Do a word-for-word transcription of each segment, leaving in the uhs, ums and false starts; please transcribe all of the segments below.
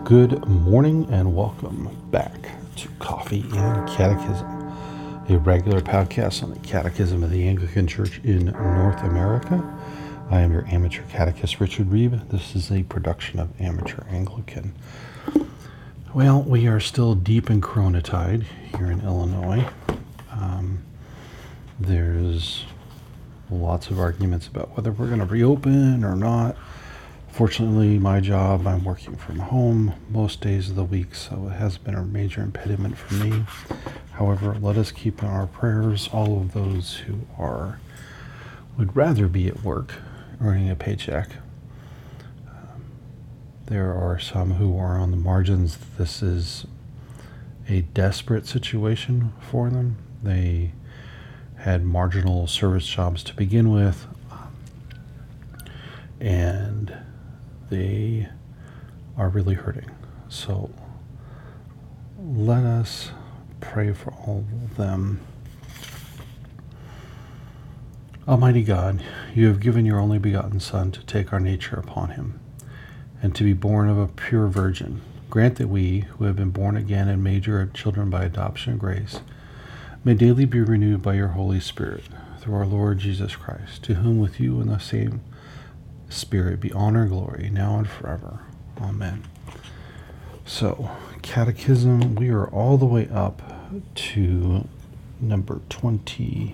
Good morning and welcome back to Coffee and Catechism, a regular podcast on the Catechism of the Anglican Church in North America. I am your amateur catechist, Richard Reeb. This is a production of Amateur Anglican. Well, we are still deep in Coronatide here in Illinois. Um, there's lots of arguments about whether we're going to reopen or not. Fortunately, my job, I'm working from home most days of the week, so it has been a major impediment for me. However, let us keep in our prayers all of those who are would rather be at work earning a paycheck. Um, there are some who are on the margins. This is a desperate situation for them. They had marginal service jobs to begin with, and they are really hurting. So let us pray for all of them. Almighty God, you have given your only begotten Son to take our nature upon him, and to be born of a pure virgin. Grant that we, who have been born again and made your children by adoption and grace, may daily be renewed by your Holy Spirit, through our Lord Jesus Christ, to whom with you in the same Spirit be honor and glory, now and forever. Amen. So, Catechism, we are all the way up to number twenty-two.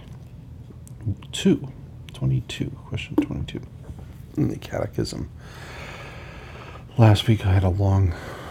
twenty-two, question twenty-two in the Catechism. Last week I had a long,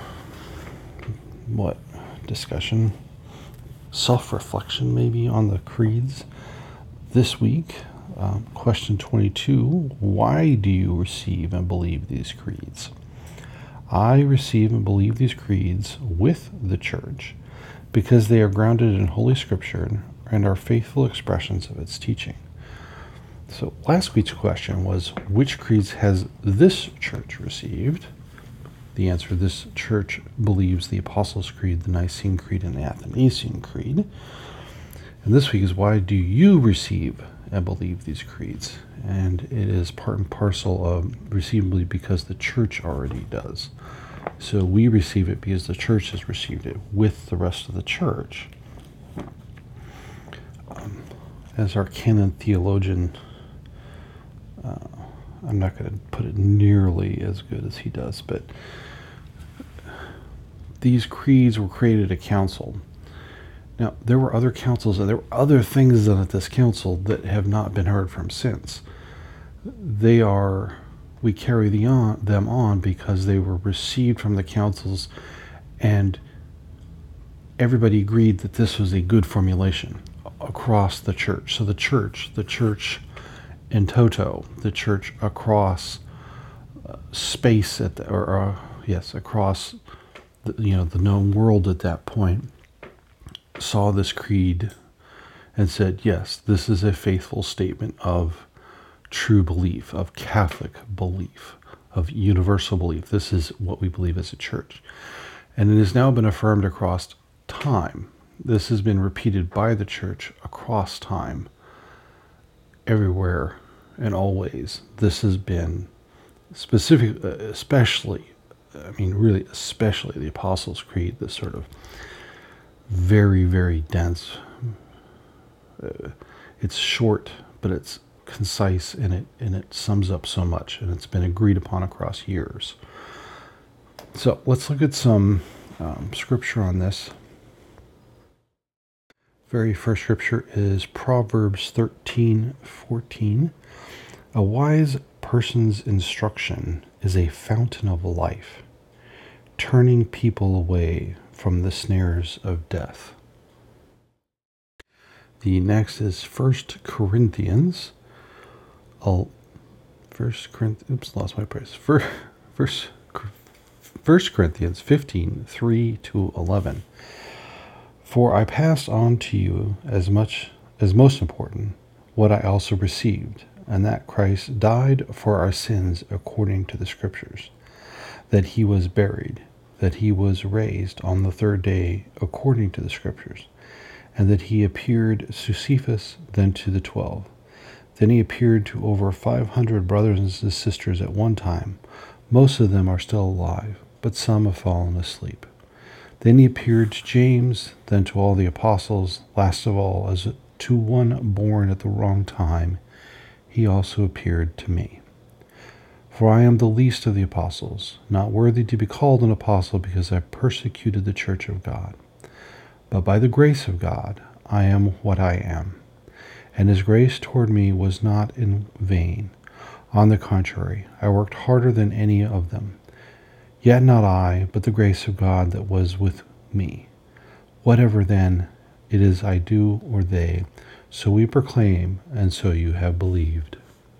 what, discussion, self-reflection maybe on the creeds. This week, Um, question twenty-two, why do you receive and believe these creeds? I receive and believe these creeds with the Church because they are grounded in Holy Scripture and are faithful expressions of its teaching. So last week's question was, which creeds has this Church received? The answer, this Church believes the Apostles' Creed, the Nicene Creed, and the Athanasian Creed. And this week is, why do you receive and believe these creeds? And it is part and parcel of receivably because the Church already does. So we receive it because the Church has received it with the rest of the Church. Um, as our canon theologian, uh, I'm not going to put it nearly as good as he does, but these creeds were created at council. Now, there were other councils, and there were other things done at this council that have not been heard from since. They are, we carry the on, them on because they were received from the councils, and everybody agreed that this was a good formulation across the Church. So the Church, the Church in toto, the Church across uh, space, at the, or uh, yes, across the, you know, the known world at that point, saw this creed and said, yes, this is a faithful statement of true belief, of Catholic belief, of universal belief. This is what we believe as a Church. And it has now been affirmed across time. This has been repeated by the Church across time, everywhere and always. This has been specific, especially, I mean, really, especially the Apostles' Creed, this sort of very, very dense. Uh, it's short, but it's concise, and it and it sums up so much, and it's been agreed upon across years. So let's look at some um, scripture on this. Very first scripture is Proverbs thirteen fourteen. A wise person's instruction is a fountain of life, turning people away from the snares of death. The next is First Corinthians. I'll, First Corinthians. Oops, lost my place. First, First, First Corinthians fifteen three to eleven. For I passed on to you as much as most important what I also received, and that Christ died for our sins according to the Scriptures, that he was buried, that he was raised on the third day according to the Scriptures, and that he appeared to Cephas, then to the twelve. Then he appeared to over five hundred brothers and sisters at one time, Most of them are still alive, but some have fallen asleep. Then he appeared to James, then to all the apostles. Last of all, as to one born at the wrong time, he also appeared to me. For I am the least of the apostles, not worthy to be called an apostle because I persecuted the church of God. But by the grace of God, I am what I am. And his grace toward me was not in vain. On the contrary, I worked harder than any of them. Yet not I, but the grace of God that was with me. Whatever then it is I do or they, so we proclaim, and so you have believed.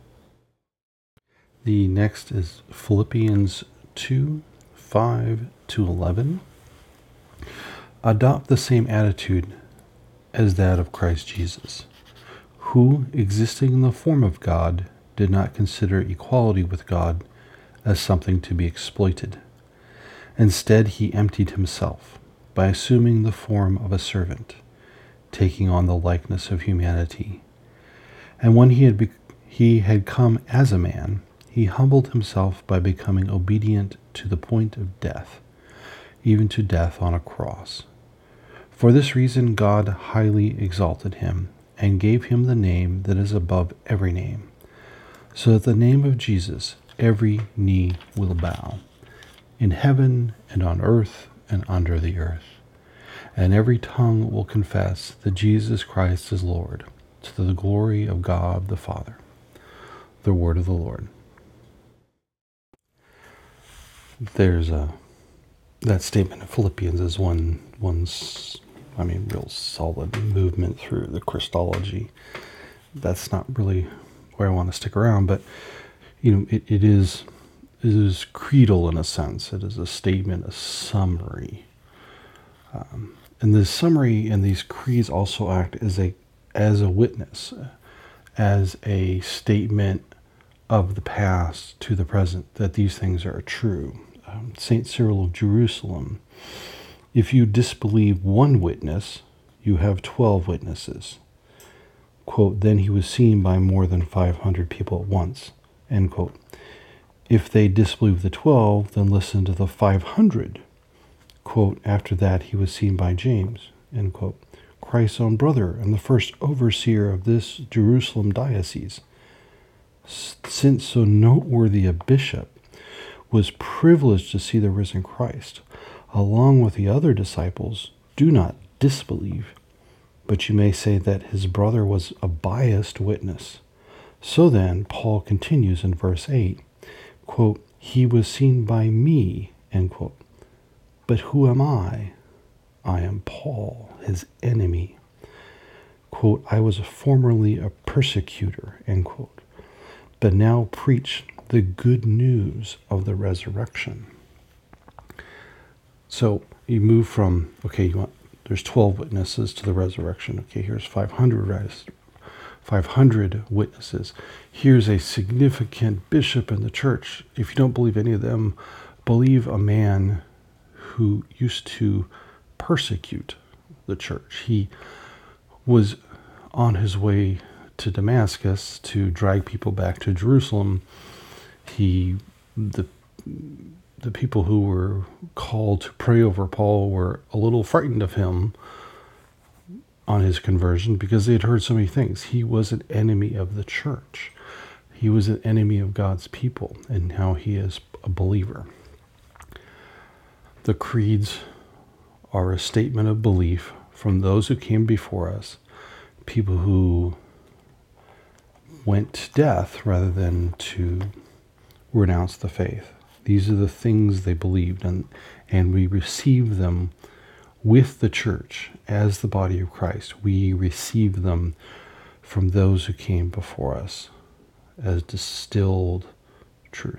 The next is Philippians two, five to eleven. Adopt the same attitude as that of Christ Jesus, who, existing in the form of God, did not consider equality with God as something to be exploited. Instead, he emptied himself by assuming the form of a servant, taking on the likeness of humanity. And when he had, be- he had come as a man, he humbled himself by becoming obedient to the point of death, even to death on a cross. For this reason God highly exalted him and gave him the name that is above every name, so that the name of Jesus every knee will bow, in heaven and on earth and under the earth, and every tongue will confess that Jesus Christ is Lord, to the glory of God the Father. The word of the Lord. There's a that statement in Philippians is one one's I mean real solid movement through the Christology. That's not really where I want to stick around, but you know it, it is it is creedal in a sense. It is a statement, a summary, um, and the summary and these creeds also act as a as a witness, as a statement of the past to the present that these things are true. Um, Saint Cyril of Jerusalem, if you disbelieve one witness, you have twelve witnesses. Quote, then he was seen by more than five hundred people at once. End quote. If they disbelieve the twelve, then listen to the five hundred. Quote, after that he was seen by James. End quote. Christ's own brother and the first overseer of this Jerusalem diocese. Since so noteworthy a bishop was privileged to see the risen Christ, along with the other disciples, do not disbelieve, but you may say that his brother was a biased witness. So then, Paul continues in verse eight, quote, he was seen by me, end quote. But who am I? I am Paul, his enemy. Quote, I was formerly a persecutor, end quote, but now preach the good news of the resurrection. So you move from, okay, you want, there's twelve witnesses to the resurrection. Okay, here's five hundred, five hundred witnesses. Here's a significant bishop in the church. If you don't believe any of them, believe a man who used to persecute the church. He was on his way to Damascus to drag people back to Jerusalem. He, the, the people who were called to pray over Paul were a little frightened of him on his conversion because they had heard so many things. He was an enemy of the church. He was an enemy of God's people, and now he is a believer. The creeds are a statement of belief from those who came before us, people who went to death rather than to renounce the faith. These are the things they believed, and, and we receive them with the church as the body of Christ. We receive them from those who came before us as distilled truth.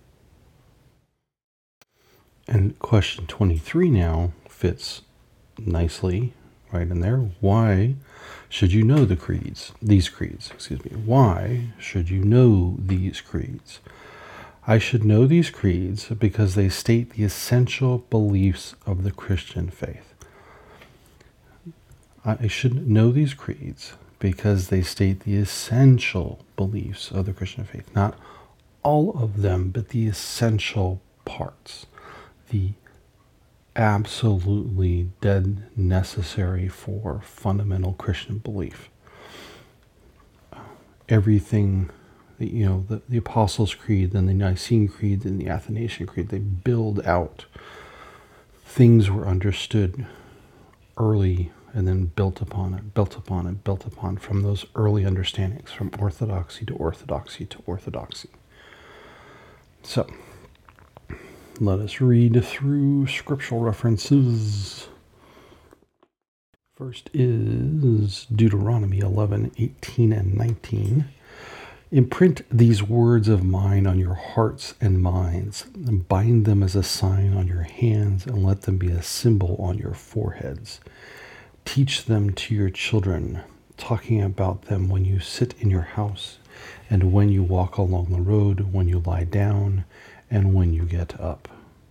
And question twenty-three now fits nicely right in there. Why should you know the creeds? These creeds, excuse me. Why should you know these creeds? I should know these creeds because they state the essential beliefs of the Christian faith. I should know these creeds because they state the essential beliefs of the Christian faith. Not all of them, but the essential parts. the absolutely dead necessary for fundamental Christian belief. Everything, you know, the, the Apostles' Creed, then the Nicene Creed, then the Athanasian Creed, they build out. Things were understood early and then built upon it, built upon it, built upon from those early understandings, from orthodoxy to orthodoxy to orthodoxy. So, let us read through scriptural references. First is Deuteronomy eleven, eighteen, and nineteen. Imprint these words of mine on your hearts and minds, and bind them as a sign on your hands, and let them be a symbol on your foreheads. Teach them to your children, talking about them when you sit in your house, and when you walk along the road, when you lie down, and when you get up.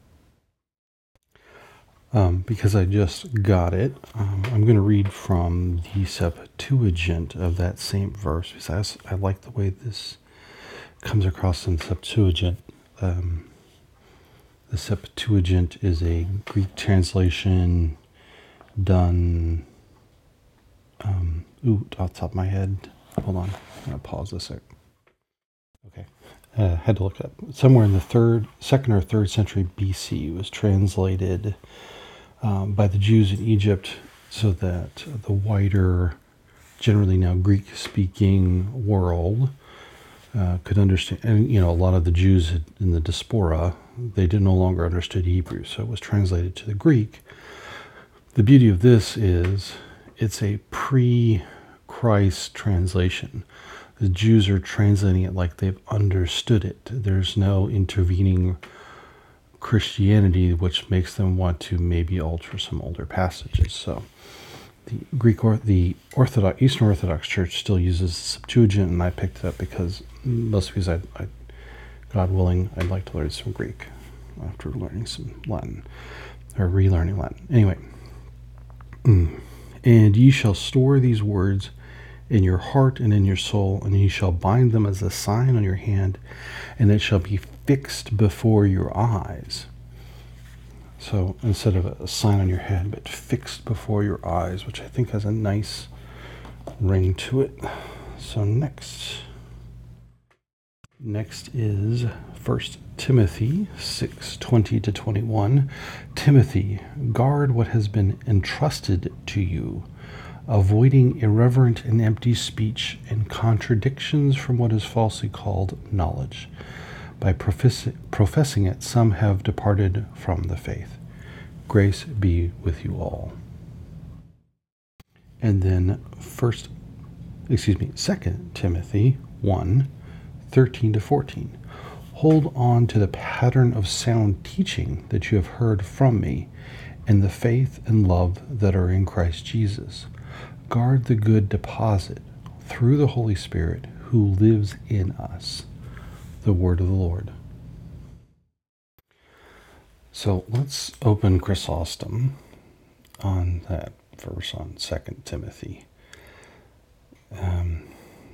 Um, because I just got it, um, I'm going to read from the Septuagint of that same verse, because I, I like the way this comes across in the Septuagint. Um, the Septuagint is a Greek translation done, um, ooh, off the top of my head. Hold on, I'm going to pause a sec. Okay. Uh, had to look it up. Somewhere in the third, second or third century B C, it was translated um, by the Jews in Egypt so that the wider, generally now Greek-speaking world uh, could understand. And, you know, a lot of the Jews in the diaspora, they did no longer understood Hebrew, so it was translated to the Greek. The beauty of this is it's a pre-Christ translation. The Jews are translating it like they've understood it. There's no intervening Christianity which makes them want to maybe alter some older passages. So the Greek or the Orthodox Eastern Orthodox Church still uses the Septuagint, and I picked it up because mostly because I, I, God willing, I'd like to learn some Greek after learning some Latin or relearning Latin. Anyway, and ye shall store these words in your heart and in your soul, and ye shall bind them as a sign on your hand, and it shall be fixed before your eyes. So instead of a sign on your head, but fixed before your eyes, which I think has a nice ring to it. So next, next is First Timothy six, twenty to twenty-one. Timothy, guard what has been entrusted to you, avoiding irreverent and empty speech and contradictions from what is falsely called knowledge. By profess- professing it, some have departed from the faith. Grace be with you all. And then first, excuse me, Second Timothy one, thirteen to fourteen. Hold on to the pattern of sound teaching that you have heard from me, and the faith and love that are in Christ Jesus. Guard the good deposit through the Holy Spirit who lives in us. The word of the Lord. So let's open Chrysostom on that verse on Second Timothy. Um,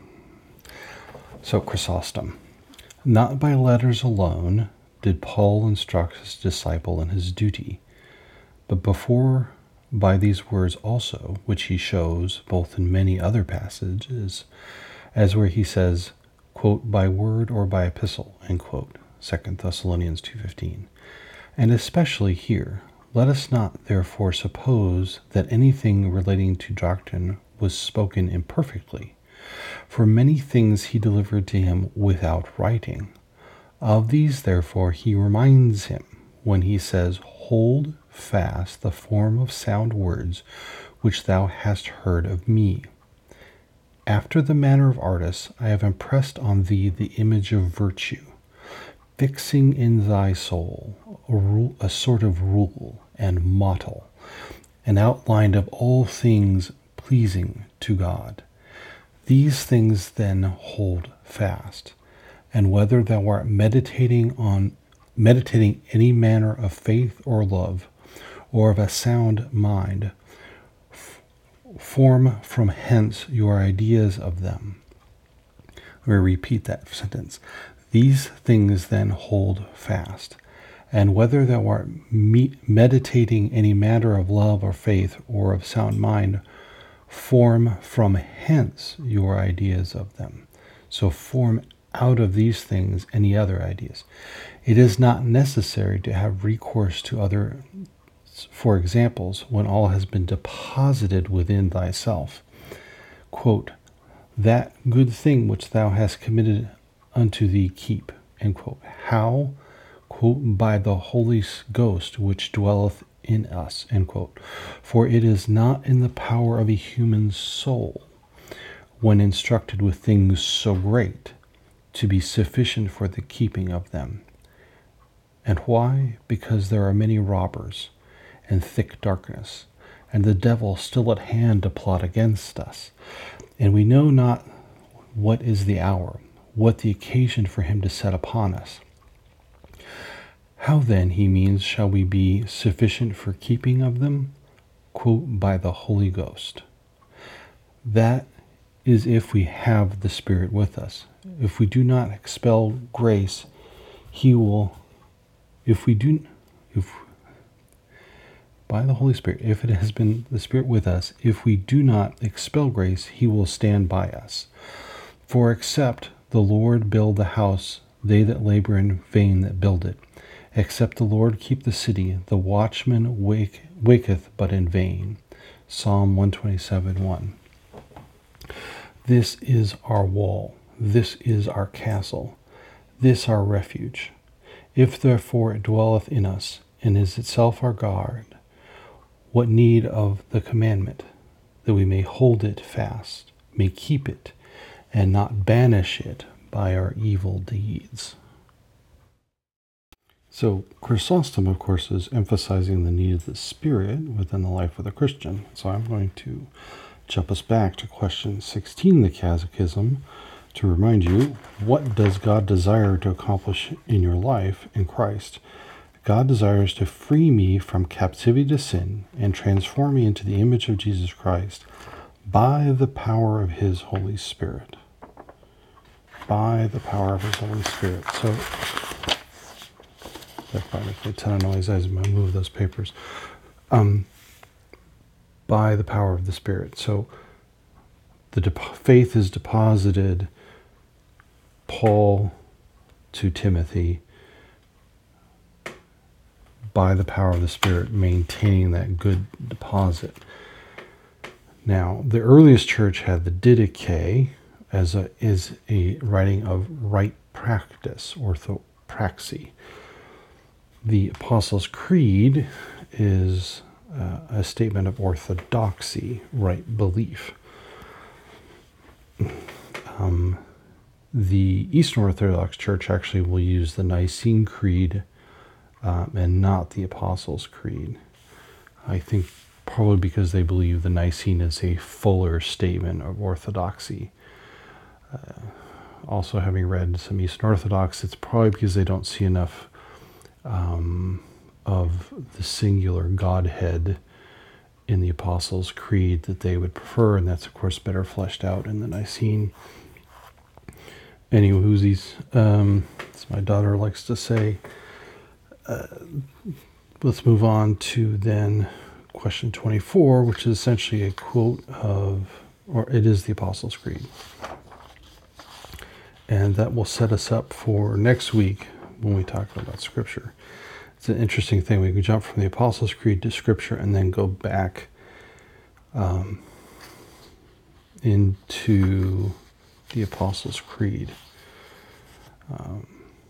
so Chrysostom. Not by letters alone did Paul instruct his disciple in his duty, but before by these words also, which he shows both in many other passages, as where he says, quote, by word or by epistle, end quote, Second Thessalonians two fifteen. And especially here, let us not therefore suppose that anything relating to doctrine was spoken imperfectly, for many things he delivered to him without writing. Of these therefore he reminds him when he says, hold fast the form of sound words which thou hast heard of me. After the manner of artists, I have impressed on thee the image of virtue, fixing in thy soul a, rule, a sort of rule and model, an outline of all things pleasing to God. These things then hold fast, and whether thou art meditating on meditating any manner of faith or love, or of a sound mind, form from hence your ideas of them. Let me repeat that sentence. These things then hold fast, And whether thou art me- meditating any matter of love or faith or of sound mind, form from hence your ideas of them. So form out of these things any other ideas. It is not necessary to have recourse to other for examples when all has been deposited within thyself. Quote, that good thing which thou hast committed unto thee keep. End quote. How? Quote, by the Holy Ghost which dwelleth in us. End quote. For it is not in the power of a human soul, when instructed with things so great, to be sufficient for the keeping of them. And why? Because there are many robbers and thick darkness, and the devil still at hand to plot against us. And we know not what is the hour, what the occasion for him to set upon us. How then, he means, shall we be sufficient for keeping of them? Quote, by the Holy Ghost. That is if we have the Spirit with us. If we do not expel grace, he will, if we do, if by the Holy Spirit, if it has been the Spirit with us, if we do not expel grace, he will stand by us. For except the Lord build the house, they that labor in vain that build it. Except the Lord keep the city, the watchman wake, waketh but in vain. Psalm one twenty-seven, one. This is our wall, this is our castle, this our refuge. If therefore it dwelleth in us, and is itself our guard, what need of the commandment, that we may hold it fast, may keep it, and not banish it by our evil deeds. So Chrysostom, of course, is emphasizing the need of the Spirit within the life of the Christian. So I'm going to jump us back to question sixteen in the Catechism to remind you, what does God desire to accomplish in your life in Christ? God desires to free me from captivity to sin and transform me into the image of Jesus Christ by the power of his Holy Spirit. By the power of his Holy Spirit. So, that probably makes a ton of noise as I move those papers. Um, by the power of the Spirit. So, the de- faith is deposited, Paul to Timothy, by the power of the Spirit, maintaining that good deposit. Now, the earliest church had the Didache as a is a writing of right practice, orthopraxy. The Apostles' Creed is uh, a statement of orthodoxy, right belief. Um, the Eastern Orthodox Church actually will use the Nicene Creed Um, and not the Apostles' Creed. I think probably because they believe the Nicene is a fuller statement of orthodoxy. Uh, also, having read some Eastern Orthodox, it's probably because they don't see enough um, of the singular Godhead in the Apostles' Creed that they would prefer, and that's, of course, better fleshed out in the Nicene. Anyway, whoosies, um, as my daughter likes to say. Uh, let's move on to then question twenty-four, which is essentially a quote of, or it is the Apostles' Creed. And that will set us up for next week when we talk about Scripture. It's an interesting thing. We can jump from the Apostles' Creed to Scripture and then go back um, into the Apostles' Creed. Um,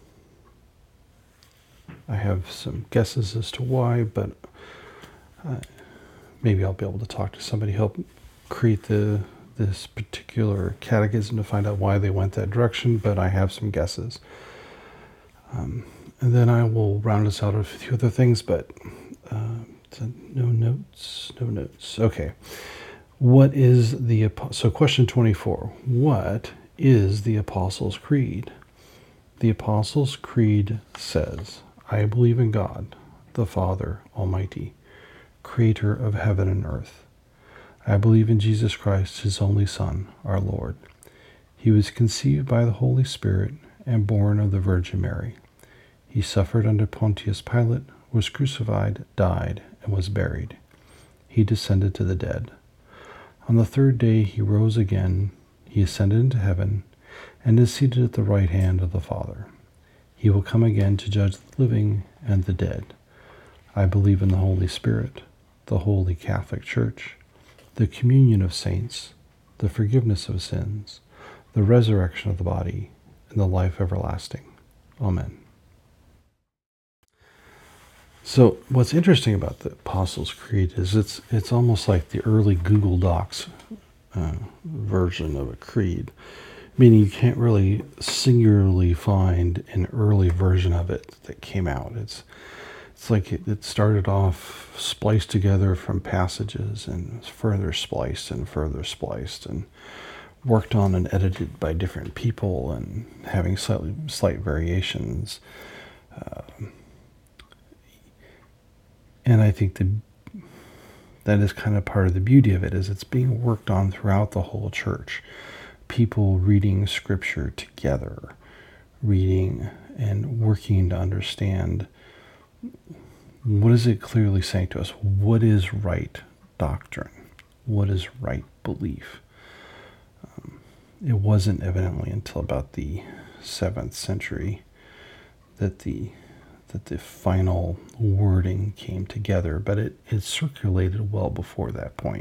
I have some guesses as to why, but uh, maybe I'll be able to talk to somebody who help create the this particular catechism to find out why they went that direction, but I have some guesses. Um, and then I will round us out with a few other things, but uh, no notes, no notes. Okay. What is the, so question twenty-four, what is the Apostles' Creed? The Apostles' Creed says, I believe in God, the Father Almighty, creator of heaven and earth. I believe in Jesus Christ, his only Son, our Lord. He was conceived by the Holy Spirit and born of the Virgin Mary. He suffered under Pontius Pilate, was crucified, died, and was buried. He descended to the dead. On the third day he rose again. He ascended into heaven and is seated at the right hand of the Father. He will come again to judge the living and the dead. I believe in the Holy Spirit, the Holy Catholic Church, the communion of saints, the forgiveness of sins, the resurrection of the body, and the life everlasting. Amen. So what's interesting about the Apostles' Creed is it's it's almost like the early Google Docs uh, version of a creed, meaning you can't really singularly find an early version of it that came out. It's it's like it, it started off spliced together from passages and further spliced and further spliced and worked on and edited by different people and having slightly slight variations. Uh, And I think the, that is kind of part of the beauty of it, is it's being worked on throughout the whole church. People reading scripture together, reading and working to understand what is it clearly saying to us? What is right doctrine? What is right belief? Um, it wasn't evidently until about the seventh century that the that the final wording came together, but it, it circulated well before that point.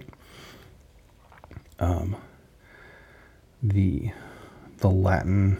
Um, the the Latin,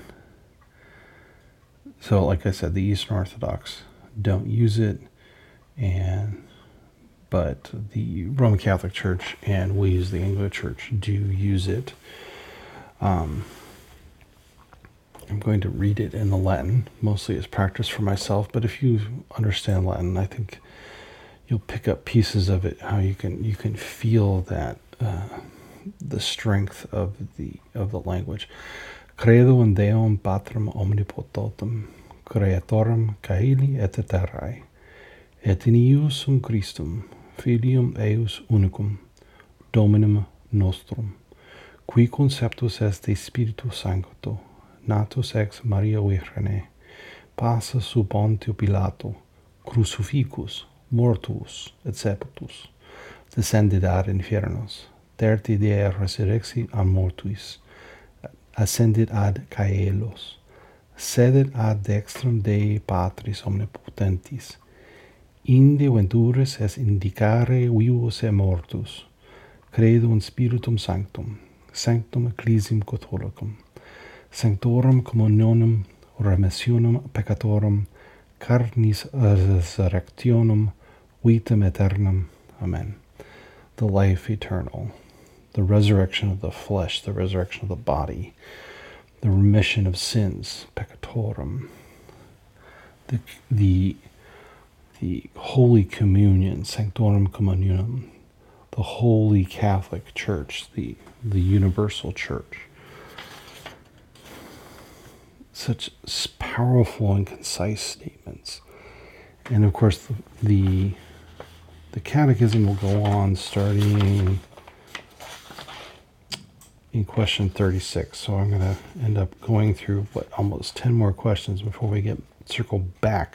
so like I said, the Eastern Orthodox don't use it, and but the Roman Catholic Church and we use the Anglican Church do use it. Um, I'm going to read it in the Latin, mostly as practice for myself, but if you understand Latin, I think you'll pick up pieces of it, how you can you can feel that uh, the strength of the of the language. Credo in Deum Patrem omnipotentem, creatorem caeli et terrae, et in iusum Christum, filium eius unicum, Dominum nostrum, qui conceptus est de Spiritu Sancto, natus ex Maria Virgine, passa sub Pontio Pilato, crucificus, mortuus, et sepultus, descendit ad infiernos, terti die resurrexit ad mortuis, ascendit ad caelos, sedet ad dextram Dei Patris omnipotentis, inde ventures est indicare vivos et mortus, credo in Spiritum Sanctum, sanctum ecclesiam catholicum, sanctorum communionem remissionem peccatorum, carnis resurrectionem, vitam aeternam. Amen. The life eternal, the resurrection of the flesh, the resurrection of the body, the remission of sins, peccatorum, the the the Holy Communion, Sanctorum Communionum, the Holy Catholic Church, the the universal church. Such powerful and concise statements. And of course, the, the the catechism will go on starting in question thirty-six. So I'm going to end up going through what almost ten more questions before we get circle back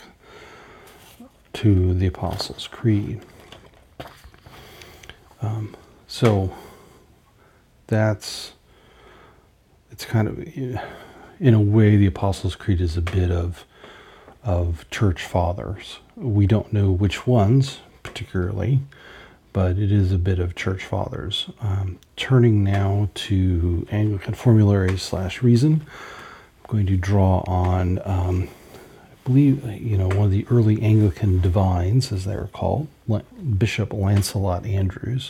to the Apostles' Creed. Um, so that's it's kind of, in a way, the Apostles' Creed is a bit of of church fathers. We don't know which ones particularly, but it is a bit of church fathers. Um, turning now to Anglican formulary slash reason, I'm going to draw on, um, I believe, you know, one of the early Anglican divines, as they were called, Bishop Lancelot Andrewes.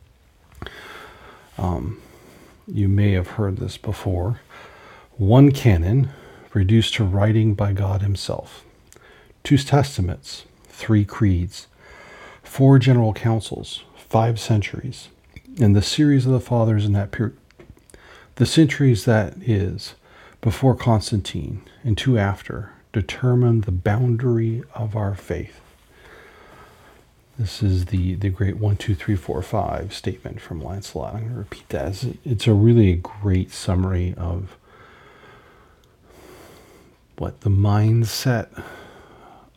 Um, you may have heard this before. One canon, reduced to writing by God himself. Two testaments, three creeds, four general councils, five centuries, and the series of the fathers in that period. The centuries, that is, before Constantine and two after, determine the boundary of our faith. This is the, the great one, two, three, four, five statement from Lancelot. I'm going to repeat that. It's, it's a really a great summary of what the mindset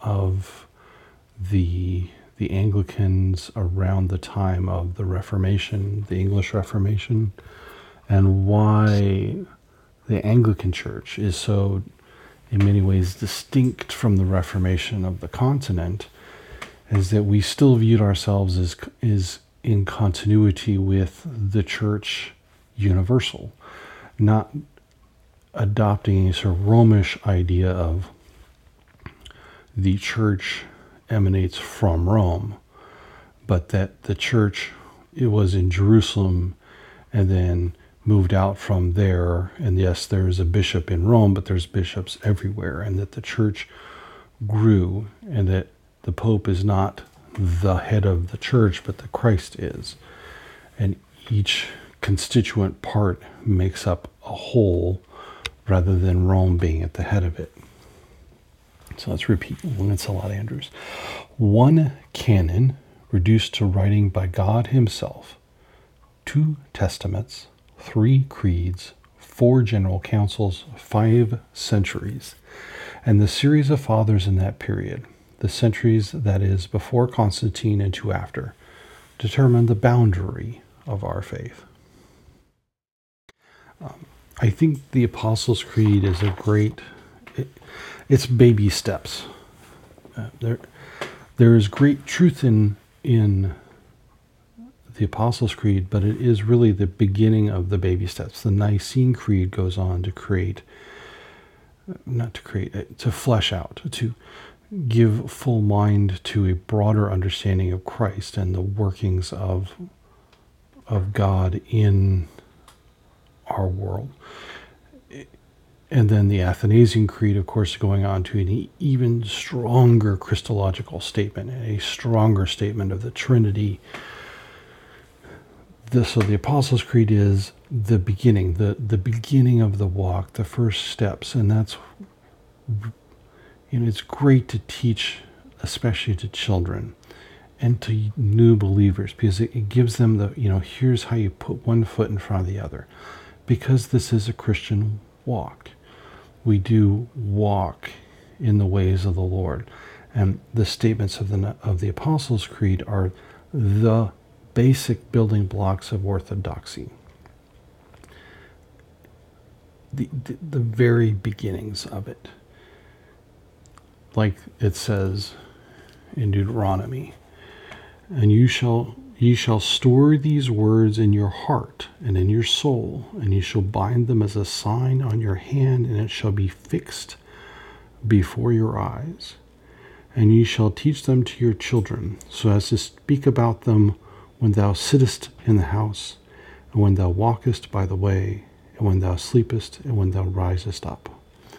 of the the Anglicans around the time of the Reformation, the English Reformation, and why the Anglican Church is so, in many ways, distinct from the Reformation of the continent, is that we still viewed ourselves as is in continuity with the Church universal, not adopting a sort of Romish idea of the Church emanates from Rome, but that the Church, it was in Jerusalem and then moved out from there. And yes, there's a bishop in Rome, but there's bishops everywhere, and that the Church grew, and that the Pope is not the head of the Church, but that Christ is. And each constituent part makes up a whole rather than Rome being at the head of it. So let's repeat Lancelot Andrewes. One canon reduced to writing by God himself, two testaments, three creeds, four general councils, five centuries, and the series of fathers in that period, the centuries that is before Constantine and two after, determine the boundary of our faith. Um, I think the Apostles' Creed is a great, it, it's baby steps. Uh, there, there is great truth in in the Apostles' Creed, but it is really the beginning of the baby steps. The Nicene Creed goes on to create, not to create, to flesh out, to give full mind to a broader understanding of Christ and the workings of of God in our world. And then the Athanasian Creed, of course, going on to an even stronger Christological statement, a stronger statement of the Trinity. The, so the Apostles' Creed is the beginning, the, the beginning of the walk, the first steps. And that's, you know, it's great to teach, especially to children and to new believers, because it, it gives them the, you know, here's how you put one foot in front of the other. Because this is a Christian walk. We do walk in the ways of the Lord. And the statements of the of the Apostles' Creed are the basic building blocks of orthodoxy. The, the, the very beginnings of it. Like it says in Deuteronomy, and you shall Ye shall store these words in your heart and in your soul, and ye shall bind them as a sign on your hand, and it shall be fixed before your eyes. And ye shall teach them to your children, so as to speak about them when thou sittest in the house, and when thou walkest by the way, and when thou sleepest, and when thou risest up.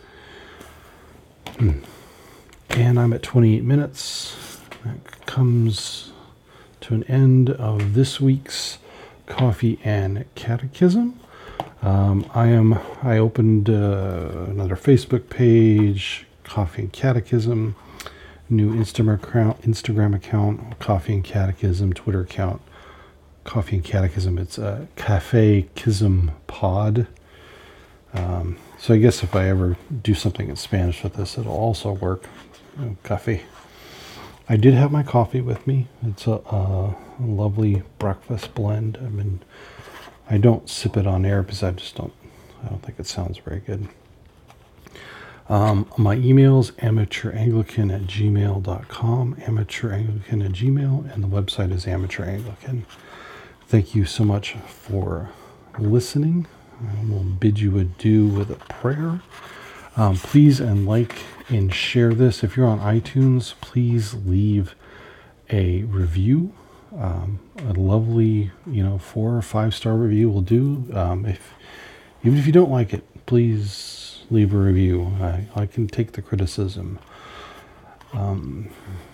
And I'm at twenty-eight minutes. That comes to an end of this week's Coffee and Catechism. Um, I am. I opened uh, another Facebook page, Coffee and Catechism. New Instagram account, Instagram account, Coffee and Catechism. Twitter account, Coffee and Catechism. It's a Cafe Kism Pod. Um, so I guess if I ever do something in Spanish with this, it'll also work. Oh, coffee. I did have my coffee with me. It's a, a lovely breakfast blend. I mean, I don't sip it on air because I just don't, I don't think it sounds very good. Um, my email is amateuranglican at gmail dot com, amateuranglican at gmail, and the website is amateuranglican. Thank you so much for listening. I will bid you adieu with a prayer. Um, please and like and share this. If you're on iTunes, please leave a review. Um, a lovely, you know, four or five star review will do. Um, if even if you don't like it, please leave a review. I, I can take the criticism. Um,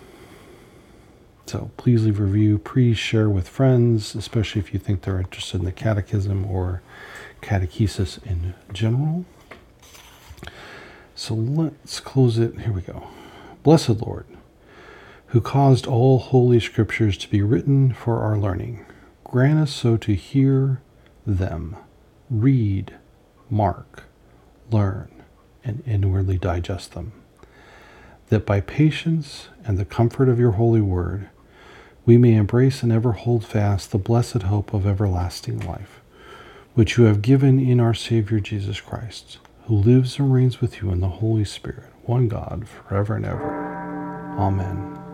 so please leave a review. Please share with friends, especially if you think they're interested in the catechism or catechesis in general. So let's close it. Here we go. Blessed Lord, who caused all holy scriptures to be written for our learning, grant us so to hear them, read, mark, learn, and inwardly digest them, that by patience and the comfort of your holy word, we may embrace and ever hold fast the blessed hope of everlasting life, which you have given in our Savior Jesus Christ, who lives and reigns with you in the Holy Spirit, one God, forever and ever. Amen.